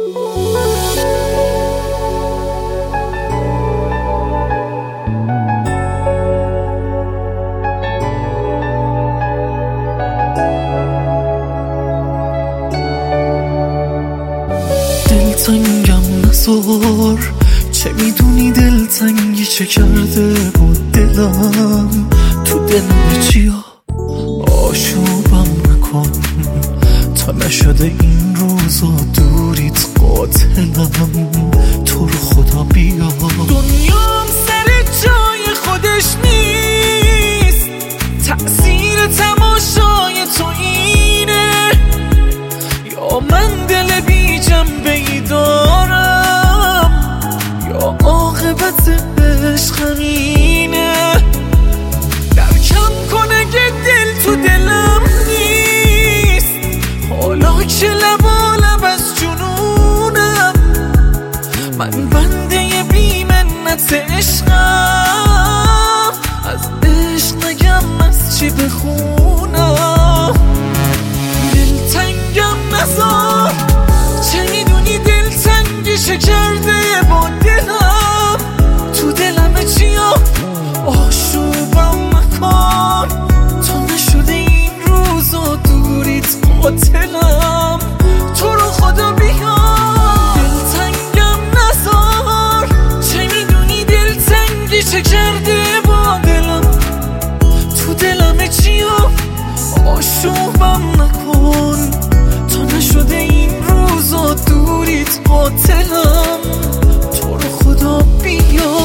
دلتنگم نزار، چه میدونی دلتنگی چه کرده با دلم. تو دلم چیا آشوبم نکن، تا نشده این روزا دوریت قاتلم. تو رو خدا بیا، دنیام سر جای خودش نیست، تأثیر تماشای تو اینه. یا من دل بی جنبه ای دارم، یا عاقبت عشق همینه. درکم کنه که دل تو دلم نیست، حالا که لبالب از جنونم. من بنده بی منت عشقم، از عشق نگم از چی بخونم. دلتنگم نزار، چه میدونی دلتنگی چه کرده با دلم. تو دلم چیا آشوبم مکن، تا نشده این روزا دوریت قاتلم. تو رو خدا بیا، دلتنگم نزار، چه میدونی دلتنگی چه کرده با دلم. تو دلم چیا آشوبم نکن، تا نشده این روزا دوریت قاتلم. تو رو خدا بیا.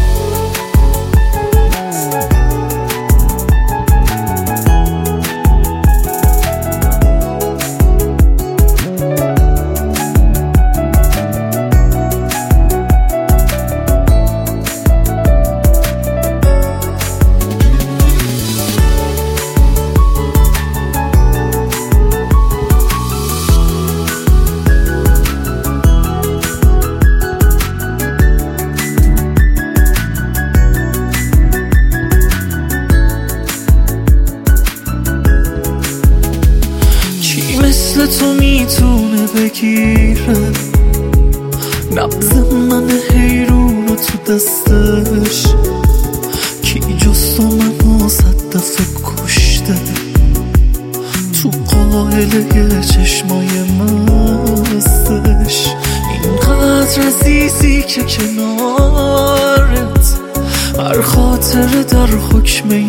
مثل تو میتونه بگیره نبض من حیرون رو تو دستش. کی جز تو منو 100 دفعه کشته، تو قاهله چشمای مستش. اینقدر عزیزی که کنارت، هر خاطره در حکمه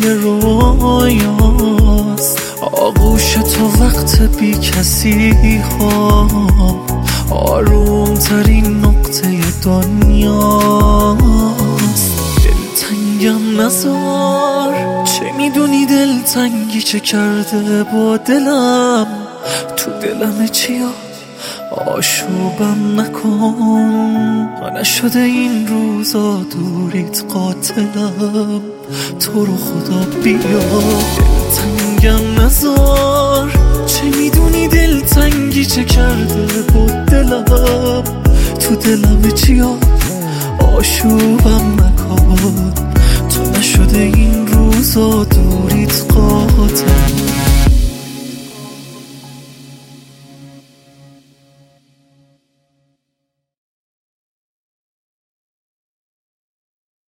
رویاست. آغوش تو وقت بی کسی ها آروم ترین نقطه دنیاست. دلتنگم نزار، چه میدونی دلتنگی چه کرده با دلم. تو دلم چیا آشوبم نکن، تا نشده این روزا دوریت قاتلم. تو رو خدا بیا، دلتنگم نزار، چه میدونی دلتنگی چه کرده با دلم. تو دلم چیا آشوبم نکن، تا نشده این روزا